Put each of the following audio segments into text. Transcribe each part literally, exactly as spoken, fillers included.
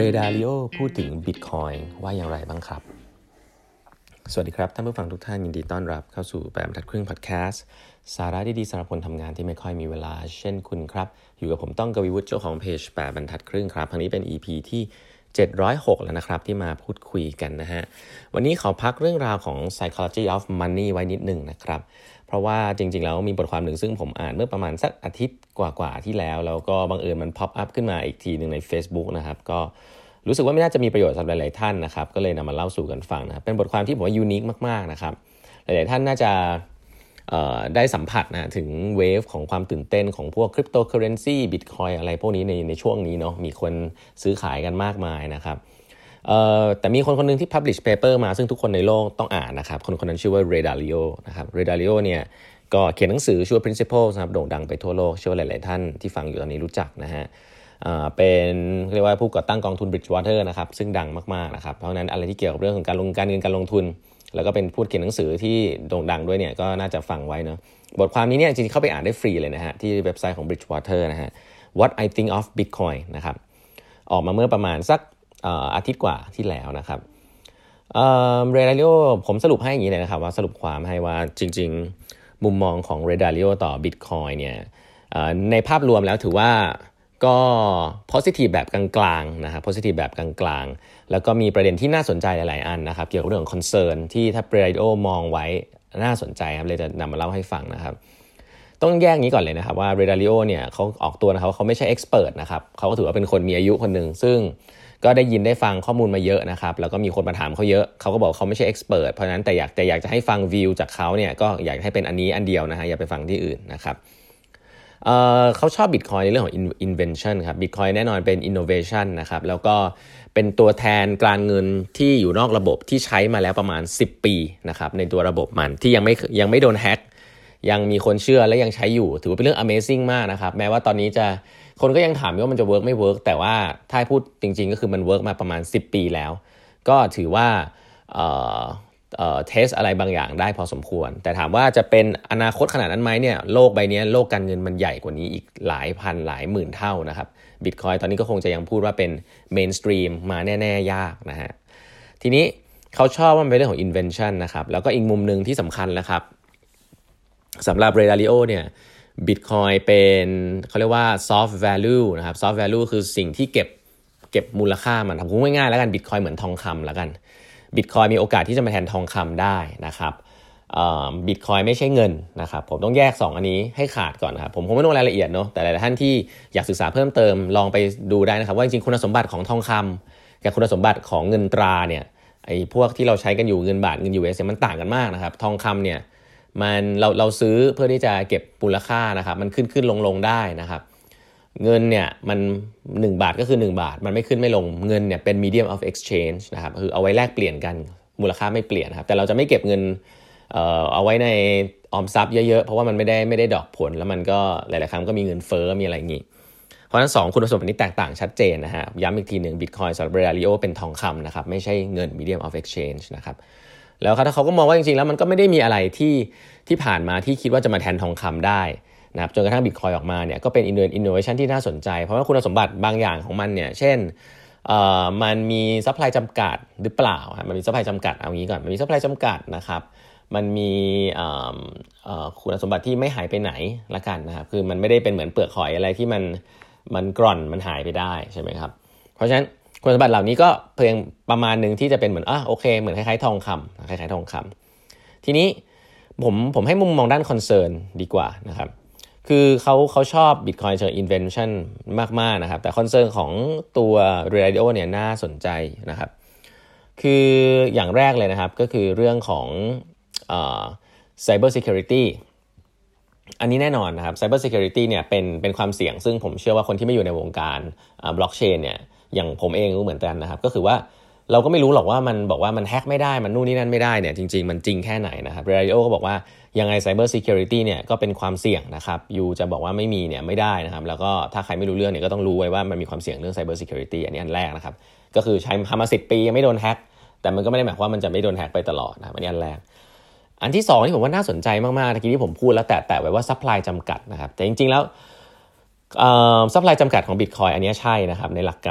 Ray Dalio พูดถึง Bitcoin ว่าอย่างไรบ้างครับสวัสดีครับท่านผู้ฟังทุกท่านยินดีต้อนรับเข้าสู่แปดบรรทัดครึ่งพอดแคสต์สาระดีๆสำหรับคนทำงานที่ไม่ค่อยมีเวลาเช่นคุณครับอยู่กับผมต้องกวีวุฒิเจ้าของเพจแปดบรรทัดครึ่งครับครั้งนี้เป็น อี พี ที่เจ็ดร้อยหกแล้วนะครับที่มาพูดคุยกันนะฮะวันนี้ขอพักเรื่องราวของ psychology of money ไว้นิดหนึ่งนะครับเพราะว่าจริงๆแล้วมีบทความหนึ่งซึ่งผมอ่านเมื่อประมาณสักอาทิตย์กว่าๆที่แล้วแล้วก็บังเอิญมัน pop up ขึ้นมาอีกทีนึงใน Facebook นะครับก็รู้สึกว่าไม่น่าจะมีประโยชน์สำหรับหลายๆท่านนะครับก็เลยนำมาเล่าสู่กันฟังนะครับเป็นบทความที่ผมว่ายูนิคมากๆนะครับหลายๆท่านน่าจะได้สัมผัสนะถึงเวฟของความตื่นเต้นของพวกคริปโตเคอเรนซีบิตคอยอะไรพวกนี้ในในช่วงนี้เนาะมีคนซื้อขายกันมากมายนะครับแต่มีคนคนนึงที่ publish paper มาซึ่งทุกคนในโลกต้องอ่านนะครับคนคนนั้นชื่อว่า Ray Dalio นะครับ Ray Dalio เนี่ยก็เขียนหนังสือชื่อว่า Principles นะครับโด่งดังไปทั่วโลกเชื่อว่าหลายๆท่านที่ฟังอยู่ตอนนี้รู้จักนะฮะเป็นเรียกว่าผู้ก่อตั้งกองทุน Bridgewater นะครับซึ่งดังมากๆนะครับเพราะฉะนั้นอะไรที่เกี่ยวกับเรื่องของการลงการเงินการลงทุนแล้วก็เป็นผู้เขียนหนังสือที่โด่งดังด้วยเนี่ยก็น่าจะฟังไว้เนาะบทความนี้เนี่ยจริงๆเข้าไปอ่านได้ฟรีเลยนะฮะที่เว็บไซต์ของ Bridgewater นะฮะ What I Think of Bitcoin นะครับออกมาเมื่อประมาณสักอาทิตย์กว่าที่แล้วนะครับเอ่อ Ray Dalio ผมสรุปให้อย่างนี้เลยนะครับว่าสรุปความให้ว่าจริงๆมุมมองของ Ray Dalio ต่อ Bitcoin เนี่ยในภาพรวมแล้วถือว่าก็ positive แบบกลางๆนะครับ positive แบบกลางๆแล้วก็มีประเด็นที่น่าสนใจหลายๆอันนะครับเกี่ยวกับเรื่องของ concern ที่ถ้า Ray Dalio มองไว้น่าสนใจครับเลยจะนำมาเล่าให้ฟังนะครับต้องแยกนี้ก่อนเลยนะครับว่า Ray Dalio เนี่ยเขาออกตัวนะครับเขาไม่ใช่ expert นะครับเขาก็ถือว่าเป็นคนมีอายุคนหนึ่งซึ่งก็ได้ยินได้ฟังข้อมูลมาเยอะนะครับแล้วก็มีคนมาถามเขาเยอะเขาก็บอกเขาไม่ใช่ expert เพราะฉะนั้นแต่อยากแต่อยากจะให้ฟังวิวจากเขาเนี่ยก็อยากให้เป็นอันนี้อันเดียวนะฮะอย่าไปฟังที่อื่นนะครับเอ่อเขาชอบ Bitcoin ในเรื่องของ invention ครับ Bitcoin แน่นอนเป็น innovation นะครับแล้วก็เป็นตัวแทนการเงินที่อยู่นอกระบบที่ใช้มาแล้วประมาณสิบปีนะครับในตัวระบบมันที่ยังไม่ยังไม่โดนแฮกยังมีคนเชื่อและยังใช้อยู่ถือว่าเป็นเรื่อง amazing มากนะครับแม้ว่าตอนนี้จะคนก็ยังถามว่ามันจะ work ไม่ work แต่ว่าถ้าพูดจริงๆก็คือมัน work มาประมาณสิบปีแล้วก็ถือว่าเอ่อเอ่อเทสอะไรบางอย่างได้พอสมควรแต่ถามว่าจะเป็นอนาคตขนาดนั้นไหมเนี่ยโลกใบนี้โลกการเงินมันใหญ่กว่านี้อีกหลายพันหลายหมื่นเท่านะครับ Bitcoin ตอนนี้ก็คงจะยังพูดว่าเป็น mainstream มาแน่ๆยากนะฮะทีนี้เขาชอบว่ามันเป็นเรื่องของ invention นะครับแล้วก็อีกมุมนึงที่สำคัญนะครับสำหรับ Ray Dalio เนี่ย Bitcoin เป็นเขาเรียกว่า soft value นะครับ soft value คือสิ่งที่เก็บเก็บมูลค่ามันทำพูดง่ายๆแล้วกัน Bitcoin เหมือนทองคำแล้วกัน Bitcoin มีโอกาสที่จะมาแทนทองคำได้นะครับเอ่อ Bitcoin ไม่ใช่เงินนะครับผมต้องแยกสองอันนี้ให้ขาดก่อนนะครับผมคงไม่ต้องรายละเอียดเนาะแต่หลายๆท่านที่อยากศึกษาเพิ่มเติมลองไปดูได้นะครับว่าจริงๆคุณสมบัติของทองคำกับคุณสมบัติของเงินตราเนี่ยไอ้พวกที่เราใช้กันอยู่เงินบาทเงิน ยู เอส มันต่างกันมากนะครับทองคำเนี่ยมันเราเราซื้อเพื่อที่จะเก็บมูลค่านะครับมันขึ้นขึ้นลงลงได้นะครับเงินเนี่ยมันหนึ่งบาทก็คือหนึ่งบาทมันไม่ขึ้นไม่ลงเงินเนี่ยเป็น medium of exchange นะครับคือเอาไว้แลกเปลี่ยนกันมูลค่าไม่เปลี่ยนนะครับแต่เราจะไม่เก็บเงินเอ่อเอาไว้ในออมทรัพย์เยอะๆเพราะว่ามันไม่ได้ไม่ได้ดอกผลแล้วมันก็หลายๆครั้งก็มีเงินเฟ้อมีอะไรอย่างงี้เพราะฉะนั้นสองคุณสมบัตินี้แตกต่างชัดเจนนะฮะย้ำอีกทีนึง Bitcoin สำหรับ Ray Dalio เป็นทองคำนะครับไม่ใช่เงิน medium of exchange นะครับแล้วถ้าเขาก็มองว่าจริงๆแล้วมันก็ไม่ได้มีอะไรที่ที่ผ่านมาที่คิดว่าจะมาแทนทองคำได้นะครับจนกระทั่ง Bitcoin ออกมาเนี่ยก็เป็น innovation ที่น่าสนใจเพราะว่าคุณสมบัติบางอย่างของมันเนี่ยเช่นเอ่อมันมีซัพพลายจำกัดหรือเปล่ามันมีซัพพลายจำกัดเอางี้ก่อนมันมีซัพพลายจำกัดนะครับมันมีเอ่อเอ่อคุณสมบัติที่ไม่หายไปไหนละกันนะครับคือมันไม่ได้เป็นเหมือนเปลือกหอยอะไรที่มันมันกร่อนมันหายไปได้ใช่ไหมครับเพราะฉะนั้นคุณสมบัติเหล่านี้ก็เพียงประมาณนึงที่จะเป็นเหมือนอ่ะโอเคเหมือนคล้ายๆทองคำคล้ายๆทองคำทีนี้ผมผมให้มุมมองด้านคอนเซิร์นดีกว่านะครับคือเขาเขาชอบ Bitcoin เชิง invention มากๆนะครับแต่คอนเซิร์นของตัว Ray Dalio เนี่ยน่าสนใจนะครับคืออย่างแรกเลยนะครับก็คือเรื่องของเอ่อ cyber security อันนี้แน่นอนนะครับ cyber security เนี่ยเป็นเป็นความเสี่ยงซึ่งผมเชื่อว่าคนที่ไม่อยู่ในวงการอ่า blockchain เนี่ยอย่างผมเองก็เหมือนกันนะครับก็คือว่าเราก็ไม่รู้หรอกว่ามันบอกว่ามันแฮกไม่ได้มันนู่นนี่นั่นไม่ได้เนี่ยจริงๆมันจริงแค่ไหนนะครับ Ray Dalio ก็บอกว่ายังไง Cyber Security เนี่ยก็เป็นความเสี่ยงนะครับยูจะบอกว่าไม่มีเนี่ยไม่ได้นะครับแล้วก็ถ้าใครไม่รู้เรื่องเนี่ยก็ต้องรู้ไว้ว่ามันมีความเสี่ยงเรื่อง Cyber Security อันนี้อันแรกนะครับก็คือใช้ทำมาสิบปียังไม่โดนแฮกแต่มันก็ไม่ได้หมายความว่ามันจะไม่โดนแฮกไปตลอดนะครับอันนี้อันแรกอันที่สองที่ผมว่าน่าสนใจมากๆเมื่อกี้ที่ผมพูดแล้วแตะๆไว้ว่า supply จำกัดนะครับแต่จริงๆแล้วซัพพลายจำกัดของ Bitcoin อันนี้ใช่นะครับในหลักการ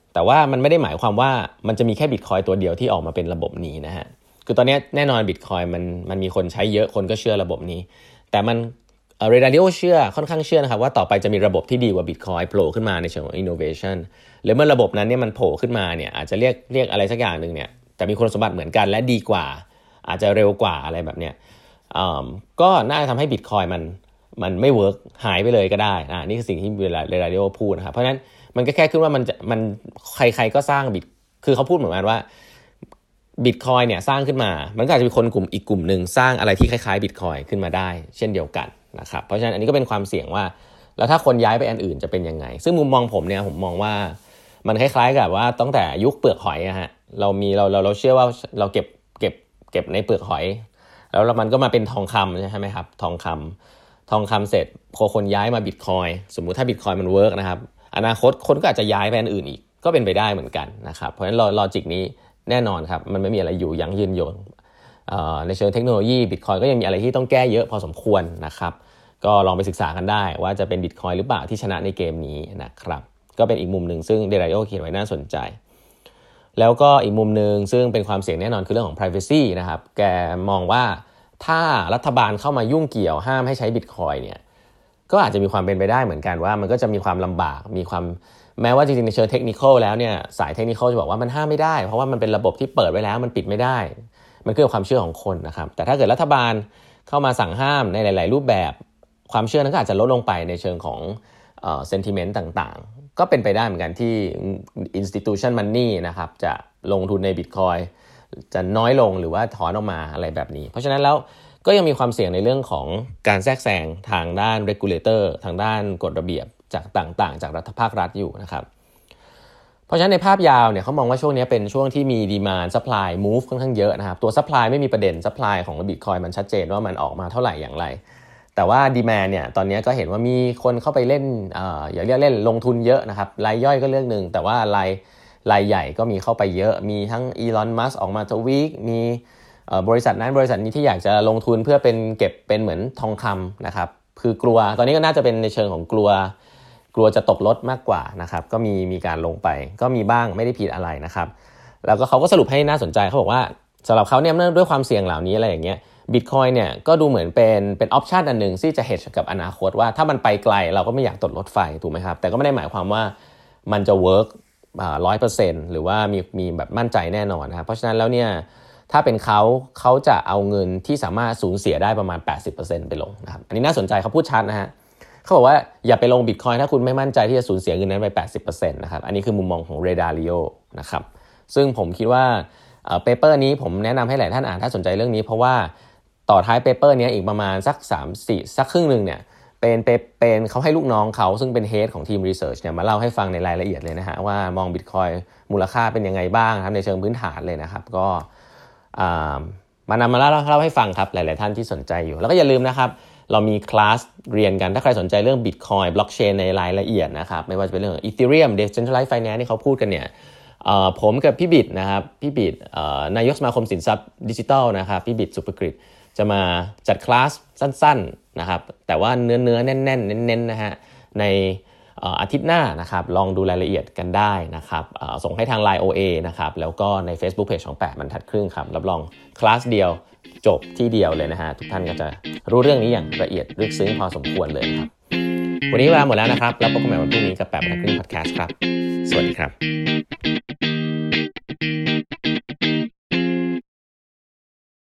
แต่ว่ามันไม่ได้หมายความว่ามันจะมีแค่ Bitcoin ตัวเดียวที่ออกมาเป็นระบบนี้นะฮะคือตอนนี้แน่นอน Bitcoin มันมันมีคนใช้เยอะคนก็เชื่อระบบนี้แต่มันเอ่อ Redario เชื่อค่อนข้างเชื่อนะครับว่าต่อไปจะมีระบบที่ดีกว่า Bitcoin โผล่ขึ้นมาในเชิงของ innovation หรือเมื่อระบบนั้นเนี่ยมันโผล่ขึ้นมาเนี่ยอาจจะเรียกเรียกอะไรสักอย่างนึงเนี่ยแต่มีคุณสมบัติเหมือนกันและดีกว่าอาจจะเร็วกว่าอะไรแบบเนี้ยอ่าก็น่าจะทำให้ Bitcoin มันมันไม่เวิร์กหายไปเลยก็ได้อ่านี่คือสิ่งที่เรดาริโอพูดนะครับเพราะฉะนั้นมันก็แค่ขึ้นว่ามันจะมันใครๆก็สร้างบิตคือเขาพูดเหมือนกันว่า Bitcoin เนี่ยสร้างขึ้นมามันก็อาจจะมีคนกลุ่มอีกกลุ่มนึงสร้างอะไรที่คล้ายๆ Bitcoin ขึ้นมาได้เช่นเดียวกันนะครับเพราะฉะนั้นอันนี้ก็เป็นความเสี่ยงว่าแล้วถ้าคนย้ายไปอันอื่นจะเป็นยังไงซึ่งมุมมองผมเนี่ยผมมองว่ามันคล้ายๆกับว่าตั้งแต่ยุคเปลือกหอยอะฮะเรามีเราเราเราเชื่อว่าเราเก็บเก็บเก็บในเปลือกหอยแล้วมันก็มาเป็นทองคำใช่ไหมครับทองคำทองคำเสร็จพอคนย้ายมาบิตคอยสมมุติถ้าบิตคอยมันเวิร์กนะครับอนาคตคนก็อาจจะย้ายไปอันอื่นอีกก็เป็นไปได้เหมือนกันนะครับเพราะฉะนั้นลอจิกนี้แน่นอนครับมันไม่มีอะไรอยู่ยั้งยืนยงในเชิงเทคโนโลยีบิตคอยก็ยังมีอะไรที่ต้องแก้เยอะพอสมควรนะครับก็ลองไปศึกษากันได้ว่าจะเป็นบิตคอยหรือเปล่าที่ชนะในเกมนี้นะครับก็เป็นอีกมุมหนึ่งซึ่งเดราริโอเขียนไว้น่าสนใจแล้วก็อีกมุมหนึ่งซึ่งเป็นความเสี่ยงแน่นอนคือเรื่องของ privacy นะครับแกมองว่าถ้ารัฐบาลเข้ามายุ่งเกี่ยวห้ามให้ใช้บิตคอยเนี่ยก็อาจจะมีความเป็นไปได้เหมือนกันว่ามันก็จะมีความลำบากมีความแม้ว่าจริงๆในเชิงเทคนิคแล้วเนี่ยสายเทคนิคจะบอกว่ามันห้ามไม่ได้เพราะว่ามันเป็นระบบที่เปิดไว้แล้วมันปิดไม่ได้มันคือความเชื่อของคนนะครับแต่ถ้าเกิดรัฐบาลเข้ามาสั่งห้ามในหลายๆรูปแบบความเชื่อนั้นก็อาจจะลดลงไปในเชิงของเอ่อ sentiment ต่างๆก็เป็นไปได้เหมือนกันที่ institution money นะครับจะลงทุนใน Bitcoin จะน้อยลงหรือว่าถอนออกมาอะไรแบบนี้เพราะฉะนั้นแล้วก็ยังมีความเสี่ยงในเรื่องของการแทรกแซงทางด้าน regulator ทางด้านกฎระเบียบจากต่างๆจากรัฐภาครัฐอยู่นะครับเพราะฉะนั้นในภาพยาวเนี่ยเขามองว่าช่วงนี้เป็นช่วงที่มี demand supply move ค่อนข้างเยอะนะครับตัว supply ไม่มีประเด็น supply ของ Bitcoin มันชัดเจนว่ามันออกมาเท่าไหร่อย่างไรแต่ว่า demand เนี่ยตอนนี้ก็เห็นว่ามีคนเข้าไปเล่นเอ่ออย่าเรียกเล่นลงทุนเยอะนะครับรายย่อยก็เรื่องนึงแต่ว่ารายรายใหญ่ก็มีเข้าไปเยอะมีทั้ง Elon Musk ออกมาทวีตมีบริษัทนั้นบริษัทนี้ที่อยากจะลงทุนเพื่อเป็นเก็บเป็นเหมือนทองคำนะครับคือกลัวตอนนี้ก็น่าจะเป็นในเชิงของกลัวกลัวจะตกรถมากกว่านะครับก็มีมีการลงไปก็มีบ้างไม่ได้ผิดอะไรนะครับแล้วก็เขาก็สรุปให้น่าสนใจเขาบอกว่าสำหรับเขาเนี่ยด้วยความเสี่ยงเหล่านี้อะไรอย่างเงี้ยBitcoin เนี่ยก็ดูเหมือนเป็นเป็นออปชันอันนึงที่จะ hedge กับอนาคตว่าถ้ามันไปไกลเราก็ไม่อยากตกรถไฟถูกไหมครับแต่ก็ไม่ได้หมายความว่ามันจะ work อ่า ร้อยเปอร์เซ็นต์ หรือว่ามีมีแบบมั่นใจแน่นอนนะครับเพราะฉะนั้นแล้วเนี่ยถ้าเป็นเขาเขาจะเอาเงินที่สามารถสูญเสียได้ประมาณ แปดสิบเปอร์เซ็นต์ ไปลงนะครับอันนี้น่าสนใจเขาพูดชัดนะฮะเขาบอกว่าอย่าไปลง Bitcoin ถ้าคุณไม่มั่นใจที่จะสูญเสียเงินนั้นไป แปดสิบเปอร์เซ็นต์ นะครับอันนี้คือมุมมองของ Redario นะครับซึ่งผมคิดว่าเอ่อเปเปอร์นี้ผมแนะนำให้หลายท่านอ่านถ้าสนใจเรื่องนี้เพราะว่าต่อท้ายเปเปอร์นี้อีกประมาณสักสาม สี่สักครึ่งนึงเนี่ยเป็นเป็นเขาให้ลูกน้องเขาซึ่งเป็นเฮดของทีมรีเสิร์ชเนี่ยมาเล่าให้ฟังในรายละเอียดเลยนะฮะว่ามอง Bitcoin มูลค่าเป็นยังไงบ้างครับในเชิงพื้นฐานเลยนะครับก็มานำมาเล่าเล่าให้ฟังครับหลายๆท่านที่สนใจอยู่แล้วก็อย่าลืมนะครับเรามีคลาสเรียนกันถ้าใครสนใจเรื่อง Bitcoin Blockchain ในรายละเอียดนะครับไม่ว่าจะเป็นเรื่อง Ethereum Decentralized Finance ที่เขาพูดกันเนี่ยผมกับพี่บิดนะครับพี่บิดนายกสมาคมสินทรัพย์ดิจิทัลนะครับพี่บิดสุภกฤษจะมาจัดคลาสสั้นๆนะครับแต่ว่าเนื้อเนื้อแน่นๆเน้นๆนะฮะในอาทิตย์หน้านะครับลองดูรายละเอียดกันได้นะครับส่งให้ทาง ไลน์ โอ เอ นะครับแล้วก็ใน Facebook Page ของแปดบรรทัดครึ่งครับรับรองคลาสเดียวจบที่เดียวเลยนะฮะทุกท่านก็จะรู้เรื่องนี้อย่างละเอียดลึกซึ้งพอสมควรเลยครับวันนี้เวลาหมดแล้วนะครับแล้วพบกันใหม่วันพรุ่งนี้กับแปดบรรทัดครึ่งพอดแคสต์ครับสวัสดีครับ